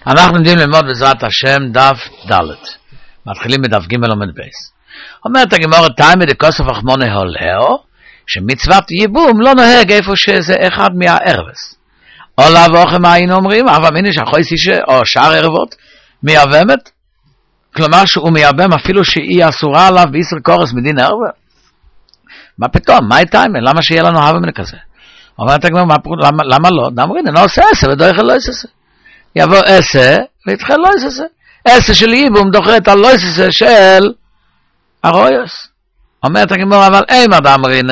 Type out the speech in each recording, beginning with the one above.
אנחנו יודעים ללמוד בעזרת השם דף ד', מתחילים בדף ג' עמוד בייס. אומרת הגמרא תימא דכוסף אחמונה הולהו, שמצוות ייבום לא נוהג איפה שזה אחד מהערבס. או לאבוכם היינו אומרים, אבל מיני שהחויס אישה או שאר ערבות מייבמת, כלומר שהוא מייבם אפילו שהיא אסורה עליו בישר קורס מדין ערבה. מה פתאום? מה תימא? למה שיהיה לנו הווה מן כזה? אומרת הגמרא, למה לא? דאמרין, אני עושה עשה ודויכל לא עשה. יבוא עשה ויתחל לא עשה. עשה של ייבום דוחה את הלא עשה של הרויוס. אומרת הגמרא, אבל אימה דאמרין,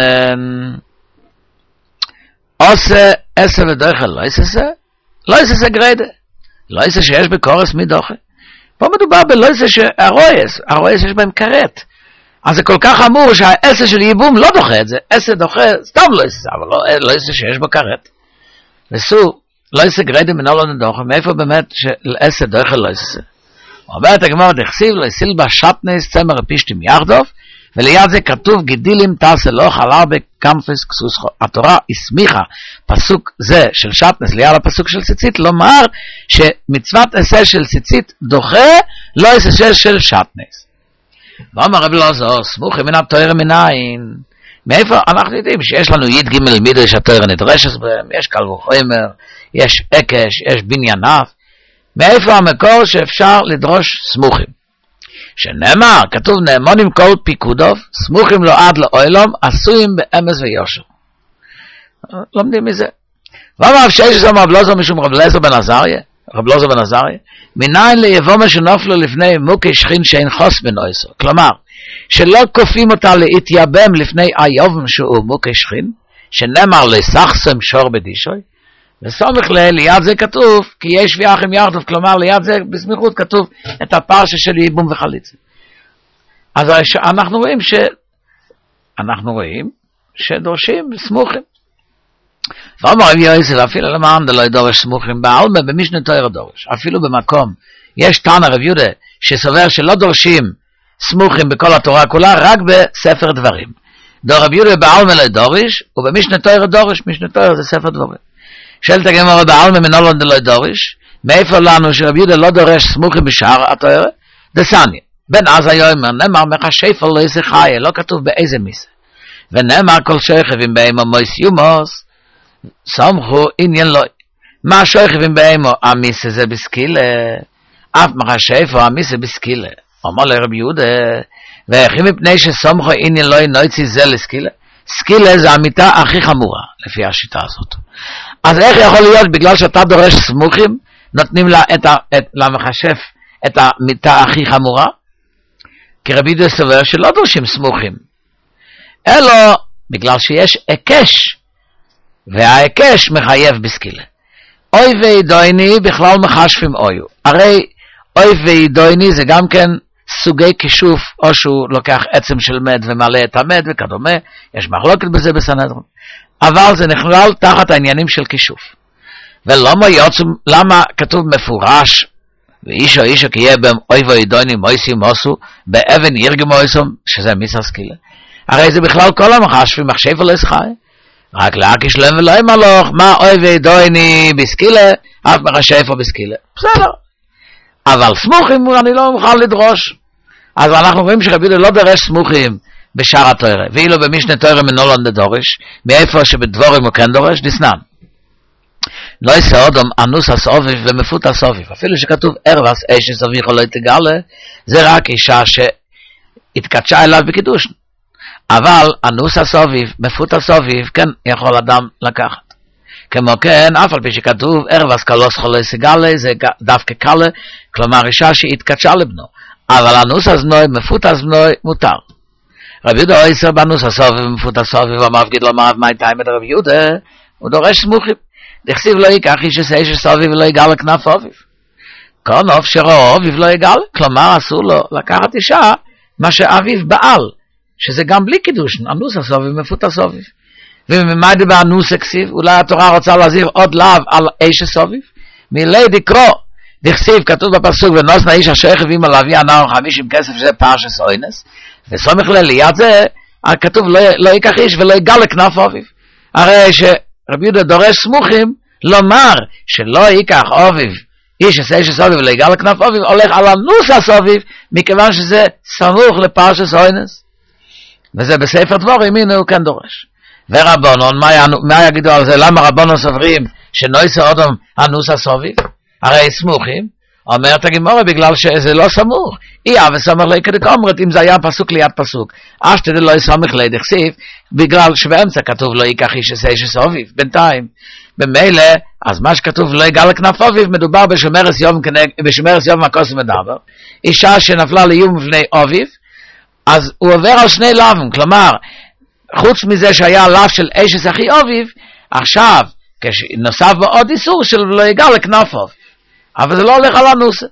עושה עשה ודויכל לא עשה, לא עשה גרדה. לא עשה שיש בקורס מי דוחה. פה מדובר בלא עשה שהרויוס, הרויוס יש בהם קרט. אז זה כל כך אמור שהעשה של ייבום לא דוחה את זה, עשה דוחה, סתם לא עשה, אבל לא עשה שיש בו קרט. וסו, לא עשה גרדה מנולד דוחה, מאיפה באמת שעשה דוחה לא עשה? אומרת הגמרא דכסיב לא יסיל בה שטנס צמר הפישטים יחדוף, וליד זה כתוב גדילים תעשה לא חלל בקמפס כסוסחו. התורה הסמיכה פסוק זה של שטנס ליד הפסוק של ציצית, לומר שמצוות עשה של ציצית דוחה לא עשה של שטנס. ואומר רב אלעזר, סמוכי מן התורה מנין. מאיפה אנחנו יודעים שיש לנו י' ג' מידו שהתורה נדרשת בהם, יש קל וחומר, יש עקש, יש בניין אף. מאיפה המקור שאפשר לדרוש סמוכים? שנאמר, כתוב נאמונים כל פיקודוב, סמוכים לו עד לאוילום, עשויים באמס ויושר. לומדים מזה. ואומר שיש זו רב אלעזר משום רב אלעזר בן עזריה, רב אלעזר בן עזריה, מניין ליבומה שנופלו לפני מוקי שכין שאין חוס בנויסו. כלומר, שלא כופים אותה להתייבם לפני איובם שהוא מוקי שכין, שנאמר לסחסם שור בדישוי, וסומך ליד זה כתוב, כי יש ויחם יחדוף, כלומר ליד זה בסמיכות כתוב את הפרשה של ייבום וחליצה. אז אנחנו רואים שדורשים סמוכים. ואומר רבי יוסף, אפילו למען דלא ידורש סמוכים בעלמא, במשנה תורה דורש. אפילו במקום, יש תנא רבי יהודה שסובר שלא דורשים סמוכים בכל התורה כולה, רק בספר דברים. דור רבי יהודה בעלמא לא דורש, ובמשנה תורה דורש, משנה תורה זה ספר דברים. שאלת הגמרא בעלמא מנולד דלא דורש, מאיפה לנו שרבי יהודה לא דורש סמוכים בשאר התורה? דסניא, בן אז היום נאמר מחשפל לא יעשה חיה, לא כתוב באיזה מיסה. ונאמר כל שוכבים בהמה מויס יומוס, סמכו עניין לא. מה שוכבים בהמה? המיסה זה בסקילה, אף מחשפו המיסה בסקילה. אומר לרבי יהודה, וכי מפני שסמכו עניין לא נויצי זה לסקילה? סקילה זה המיטה הכי חמורה, לפי השיטה הזאת. אז איך יכול להיות, בגלל שאתה דורש סמוכים, נותנים למחשף את המיטה הכי חמורה? כי רבי יהודה סובר שלא דורשים סמוכים, אלא בגלל שיש עקש, והעקש מחייב בסקילה. אוי וידויני בכלל מחשפים אויו. הרי אוי וידויני זה גם כן סוגי כישוף, או שהוא לוקח עצם של מד ומעלה את המד וכדומה, יש מחלוקת בזה בסנהדרין. אבל זה נכלל תחת העניינים של כישוף. ולמה כתוב מפורש, ואישו אישו כי יהיה בהם אוי וידויני מויסי מוסו, באבן ירגי מויסו, שזה מיסה סקילה. הרי זה בכלל כל המחשפים, מחשב ולא ישחי. רק להקיש להם ולא ימלוך, מה אוי וידויני בסקילה, אף מחשב או בסקילה. בסדר. אבל סמוכים אני לא מוכן לדרוש. אז אנחנו רואים שרבי יהודה לא דורש סמוכים בשאר התורה, ואילו במשנה תורה מנולד דורש, מאיפה שבדבורים הוא כן דורש, דסנן. לא יעשה אדם אנוס הסוביב ומפות הסוביב, אפילו שכתוב ערבס אש סביך או לא תגלה, זה רק אישה שהתקדשה אליו בקידוש. אבל אנוס הסוביב, מפות הסוביב, כן יכול אדם לקחת. כמו כן, אף על פי שכתוב ערבס קלוס חולי סגלה, זה דווקא קלה, כלומר אישה שהתקדשה לבנו. אבל אנוס הזנוי, מפות הזנוי, מותר. רבי יהודה עשר באנוס הסוביב ומפות הסוביב, המפגיד לו מרב מי תיים את רבי יהודה, הוא דורש סמוכים. דכסיב לא ייקח איש איש סוביב ולא יגל לכנף אוביב. כל אוף שרו אוביב לא יגל, כלומר אסור לו לקחת אישה, מה שאביב בעל, שזה גם בלי קידוש, אנוס הסוביב ומפות הסוביב. וממה דבר אנוס הכסיב, אולי התורה רוצה להזהיר עוד לאו על איש סוביב? מילי דקרו, דכסיב כתוב בפסוק, ונוס נאיש השכב עם הלוי הנער 50 כסף, שזה פרשס אוינס, וסומך ליד זה, כתוב לא ייקח איש ולא יגל לכנף אוביב. הרי שרבי יהודה דורש סמוכים, לומר שלא ייקח אוביב איש סוביב לא יגע לכנף אביב, הולך על הנוס הסוביב, מכיוון שזה סמוך לפרשס אוינס. וזה בספר דבורים, הנה הוא כן דורש. ורבונון, מה יגידו על זה? למה רבונון סוברים שנויסה אודום הנוס הסוביב? הרי סמוכים. אומרת הגמרא בגלל שזה לא סמוך. איה וסמך לי כדקומרת, אם זה היה פסוק ליד פסוק. אשתדל לא יסמך לי דכסיף, בגלל שבאמצע כתוב לא ייקח איש אשס אביב, בינתיים. במילא, אז מה שכתוב לא יגע לכנף אביב, מדובר בשומרס יום הכוס מדבר. אישה שנפלה לאיום מפני אביב, אז הוא עובר על שני לאווים, כלומר, חוץ מזה שהיה לאו של אשס אחי אביב, עכשיו, כשנוסף בו עוד איסור של לא יגע לכנף אביב. אבל זה לא הולך על הנוסה.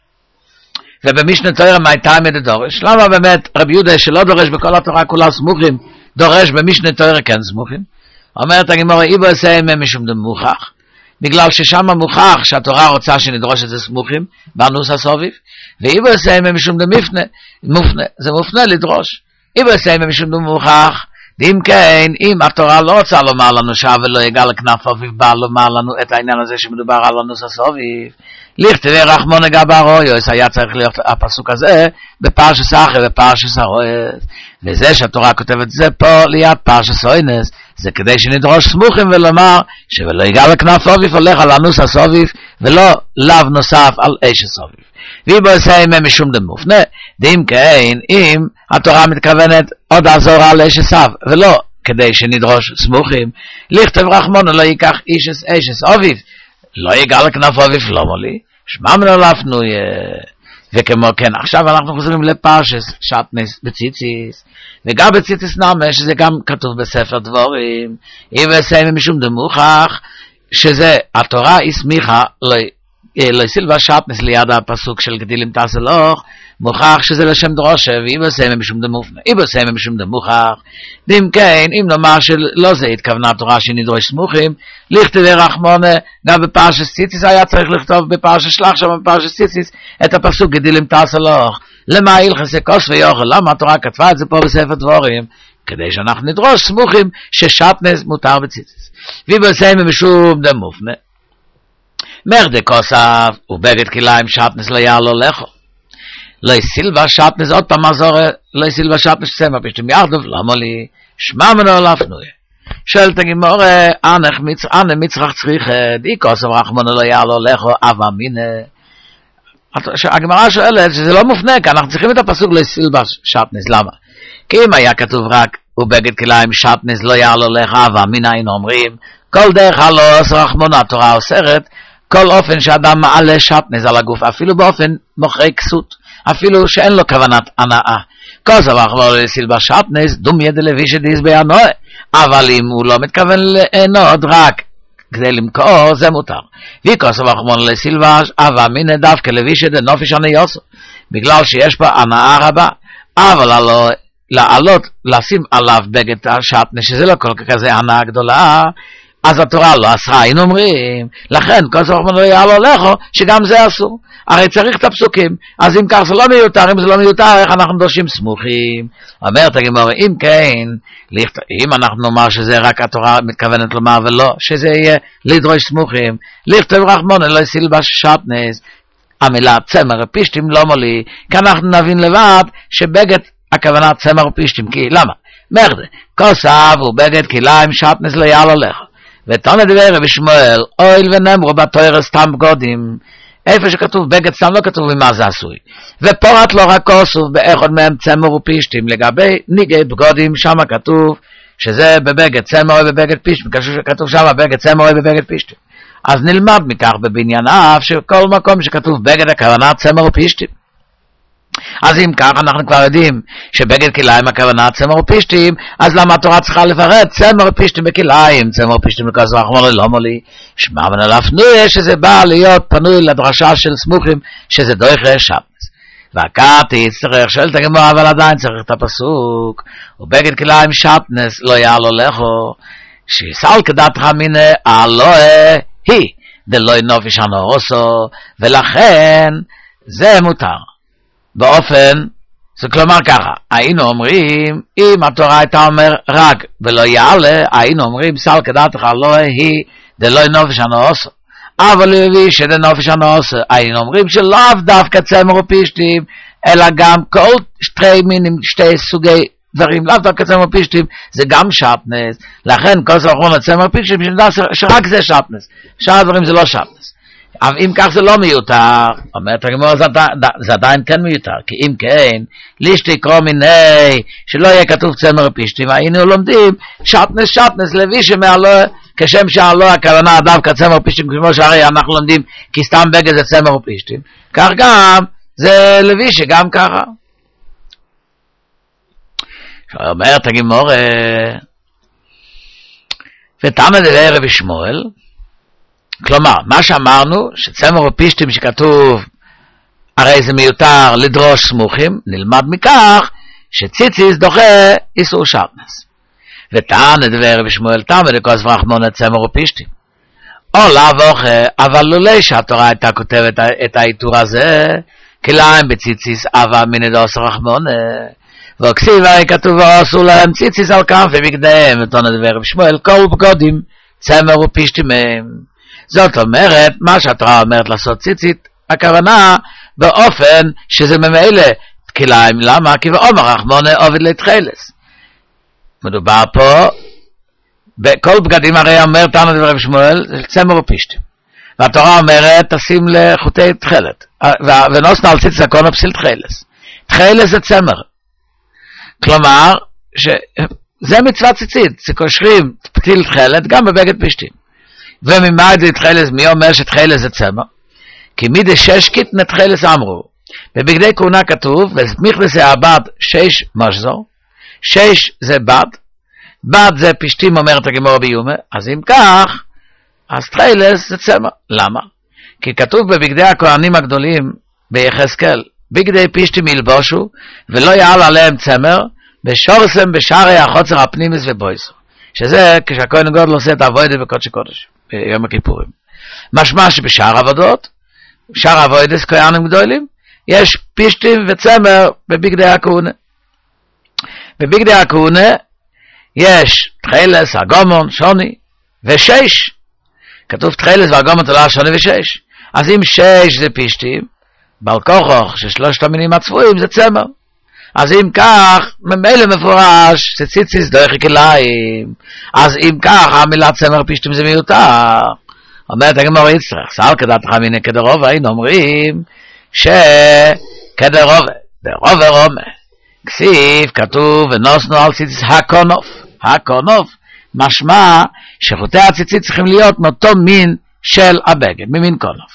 ובמשנה תורה מה הייתה מדדורש? למה באמת רבי יהודה שלא דורש בכל התורה כולה סמוכים, דורש במשנה תורה כן סמוכים? אומרת הגמרא, איבו עשה משום דמוכח, בגלל ששם מוכח שהתורה רוצה שנדרוש את זה סמוכים, בנוס הסוביב, ואיבו עשה משום דמפנה, זה מופנה לדרוש. איבו עשה משום דמוכח, אם כן, אם התורה לא רוצה לומר לנו ולא יגע לכנף אביב, בא לומר לנו את העניין הזה שמדובר על הנוס הסוביב, לכתבי רחמון גבר רויוס, היה צריך להיות הפסוק הזה בפרשס אחרי בפרשס הרויס, וזה שהתורה כותבת זה פה ליד פרשס אוינס, זה כדי שנדרוש סמוכים ולומר שלא יגע לכנף אביב הולך על הנוס הסוביב ולא לאו נוסף על אש הסוביב. ואיבו עשה משום דמופנה, דאם כן, אם התורה מתכוונת עוד עזור על אש הסב ולא כדי שנדרוש סמוכים, לכתב רחמון לא ייקח איש אש אביב, לא יגע לכנף אביב לא מולי, שמע מנולפנו, וכמו כן, עכשיו אנחנו חוזרים לפרשס שטנס בציציס, וגם בציציס נאמה, שזה גם כתוב בספר דבורים, אם ועשה משום דמוכח, שזה התורה הסמיכה, לא סילבה שטנס ליד הפסוק של גדילים תעשלוך, מוכח שזה לשם דרושה, ואם ועשה משום דמופנה, אם ועשה משום דמוכח, ואם כן, אם נאמר שלא זה התכוונה התורה שנדרוש סמוכים, לכתבי רחמונה, גם בפרשס ציציס היה צריך לכתוב בפרשס שלח שם בפרשס ציציס, את הפסוק גדילים תעשלוך, למה הלכסי כוס ויוכל, למה התורה כתבה את זה פה בספר דבורים, כדי שאנחנו נדרוש סמוכים ששטנס מותר בציציס. ואם ועשה משום דמופנה, מרדה כוסף, ובגד כליים שטנס לא יעלו לכו. לא סילבה שטנס, עוד פעם עזור, לא סילבה שטנס צמר פשטים יחדוב, למה לי, שמע מנו לפנוי. שואלת הגמרא, אנה מצרח צריכת, אי כוסף רחמנו לא יעלו לכו, אבה מינה. הגמרא שואלת שזה לא מופנה, כי אנחנו צריכים את הפסוק לא סילבה שטנס, למה? כי אם היה כתוב רק, ובגד כליים שטנס לא יעלו לכו, אבה מינה, היינו אומרים, כל דרך הלוס רחמנו התורה אוסרת, כל אופן שאדם מעלה שטנז על הגוף, אפילו באופן מוכרי כסות, אפילו שאין לו כוונת הנאה. כל סבח לא לסילבה שטנז, דום ידע לוי שדיס ביענוע, אבל אם הוא לא מתכוון לענות רק כדי למכור, זה מותר. וכל סבח לא לסילבה, אבל מיני דווקא לוי שדה נופש הניוסו, בגלל שיש פה הנאה רבה, אבל לעלות, לשים עליו בגד השטנז, שזה לא כל כך כזה הנאה גדולה, אז התורה לא אסרה, היינו אומרים, לכן כל סבח לא יעלו לכו, שגם זה אסור. הרי צריך את הפסוקים, אז אם כך זה לא מיותר, אם זה לא מיותר, איך אנחנו דורשים סמוכים? אומרת הגמרא, אם כן, אם אנחנו נאמר שזה רק התורה מתכוונת לומר ולא, שזה יהיה לדרוש סמוכים, לכתוב רחמון, לא סילבה שטנז, המילה צמר פישטים לא מולי, כי אנחנו נבין לבד שבגד הכוונה צמר פישטים, כי למה? מרדה, כוסף ובגד כליים שטנז לא יעלו לכו. ותונה דבר רבי שמואל, אויל ונאמרו בתורה סתם בגודים, איפה שכתוב בגד סתם לא כתוב ממה זה עשוי. ופורט לא רק כוסוף באחד מהם צמר ופישטים, לגבי ניגי בגודים שם כתוב שזה בבגד צמר או בבגד פישטים, כתוב שם בגד צמר או בבגד פישטים. אז נלמד מכך בבניין אף שכל מקום שכתוב בגד הכוונה צמר ופישטים. אז אם כך אנחנו כבר יודעים שבגד כליים הכוונה צמר ופישטים, אז למה התורה צריכה לפרט צמר ופישטים בכליים, צמר ופישטים לכזו רחמון לא מולי, שמע מנלפנוי שזה בא להיות פנוי לדרשה של סמוכים שזה דויכה שטנז. והכת יצטרך, שואלת הגמרא, אבל עדיין צריך את הפסוק, ובגד כליים שטנז לא יעלו לכו, שיסל כדת חמינה אלוה היא דלוי נופש הנורוסו, ולכן זה מותר. באופן, זה כלומר ככה, היינו אומרים, אם התורה הייתה אומר רק ולא יעלה, היינו אומרים, סל כדתך לא היא דלוי נופש הנורוסו. אבל לוי שדנופש הנוסה, היינו אומרים שלאו דווקא צמר ופישטים, אלא גם כל שתי מינים, שתי סוגי דברים, לאו דווקא צמר ופישטים, זה גם שפנס, לכן כל סמכון הצמר ופישטים, שנדע שרק זה שפנס, שאר הדברים זה לא שפנס. אבל אם כך זה לא מיותר, אומרת הגמרא, זה עדיין כן מיותר, כי אם כן, לישתי קרוא מיני, שלא יהיה כתוב צמר ופישטים, היינו לומדים שפנס לוי שמעלו, כשם שעלו הכוונה דווקא צמר ופישטים, כמו שהרי אנחנו לומדים, כי סתם בגד זה צמר ופישטים, כך גם, זה לוי שגם ככה. אומרת הגמרא, ותמה דבי רבי שמואל, כלומר, מה שאמרנו, שצמר ופישטים שכתוב, הרי זה מיותר לדרוש סמוכים, נלמד מכך, שציציס דוחה איסור שפנס. ותען דבי רבי שמואל, תמה דכוס ורחמונה צמר ופישטים. או לאו אוכל, אבל לולי שהתורה הייתה כותבת את האיתור הזה, כליים בציציס אבה מנדוס רחמונה, וכסיב הרי כתוב ועשו להם ציציס על כף ובגדיהם, ותענה דבי רבי שמואל, כל בגודים צמר ופישטים מהם. זאת אומרת, מה שהתורה אומרת לעשות ציצית, הכוונה באופן שזה ממילא כליים, למה? כי ואומר רחמונה עובד להתחילס. מדובר פה, בכל בגדים הרי אומר תענה דבי רבי שמואל, זה צמר ופישטים. והתורה אומרת, תשים לחוטי תחילת, ונוסנה על ציציס הקונה פסיל תחילס. תחילס זה צמר. כלומר, זה מצוות ציצית, זה קושרים פתיל תחילת גם בבגד פשטים. וממה זה תחילס, מי אומר שתחילס זה צמר? כי מידי ששקית נתחילס אמרו. בבגדי כהונה כתוב, וזמיכלס זה הבד 6 משזור, 6 זה בד, בד זה פשטים אומרת הגמרא ביומה, אז אם כך, אז תחילס זה צמר. למה? כי כתוב בבגדי הכהנים הגדולים ביחזקאל, בגדי פשטים ילבושו, ולא יעל עליהם צמר, בשורסם בשערי החוצר הפנימיס ובויסו. שזה כשהכהן הגדול עושה את העבודה בקודש הקודש, ביום הכיפורים. משמע שבשאר עבודות, שאר עבודות כהנים גדולים, יש פשטים וצמר בבגדי הכהונה. בבגדי הכהונה יש תחילס, הגומון, שוני, ושש. כתוב תחילס והגומון תולה שוני ושש. אז אם 6 זה פשטים, בעל כוחך ששלושת המינים הצפויים זה צמר. אז אם כך, ממילא מפורש, שציציס דוחה כליים. אז אם כך, המילה צמר פשטים זה מיותר. אומרת הגמרא יצטרך, סל כדתך מיני כדרוב, היינו אומרים, שכדרוב, דרוב ורומה. כסיף, כתוב, ונוסנו על ציציס הקונוף, משמע שחוטי הציצית צריכים להיות מאותו מין של הבגד, ממין קונוף.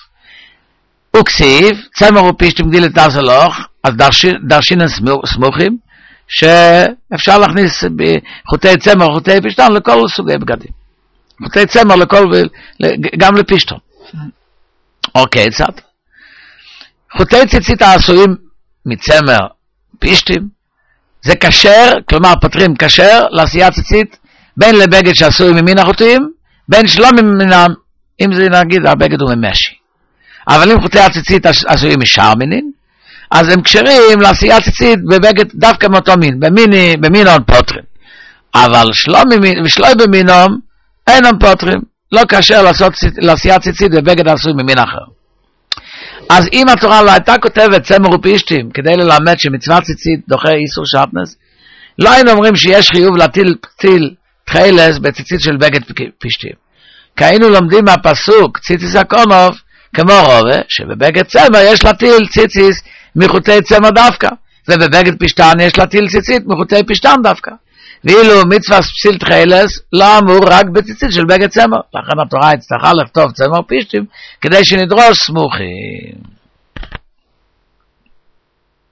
וכסיף, צמר ופשטים גדיל את הסלוח, אז דרשינן סמוכים, שאפשר להכניס חוטי צמר וחוטי פשטן לכל סוגי בגדים. חוטי צמר גם לפשטון. אוקיי, צד. חוטי ציצית העשויים מצמר פשטים, זה כשר, כלומר פותרים כשר לעשיית ציצית, בין לבגד שעשוי ממין החוטאים, בין שלא ממינם, אם זה נגיד, הבגד הוא ממשי. אבל אם חוטי הציצית עשויים משאר מינין, אז הם כשרים לעשיית ציצית בבגד דווקא מאותו מין, במינון פותרים. אבל שלא במינון, אינם פותרים. לא כשר לעשיית ציצית בבגד עשוי ממין אחר. אז אם התורה לא הייתה כותבת צמר ופשטים, כדי ללמד שמצוות ציצית דוחה איסור שפנס, לא היינו אומרים שיש חיוב להטיל פתיל תחילס בציצית של בגד פשטים. כי היינו לומדים מהפסוק ציציס הקונוף, כמו רובה, שבבגד צמר יש להטיל ציציס מחוטי צמר דווקא, ובבגד פשטן יש להטיל ציצית מחוטי פשטן דווקא. ואילו מצווה פסיל תחילס לא אמור רק בציצית של בגד צמר. לכן התורה הצטרכה לכתוב צמר פשטים, כדי שנדרוש סמוכים.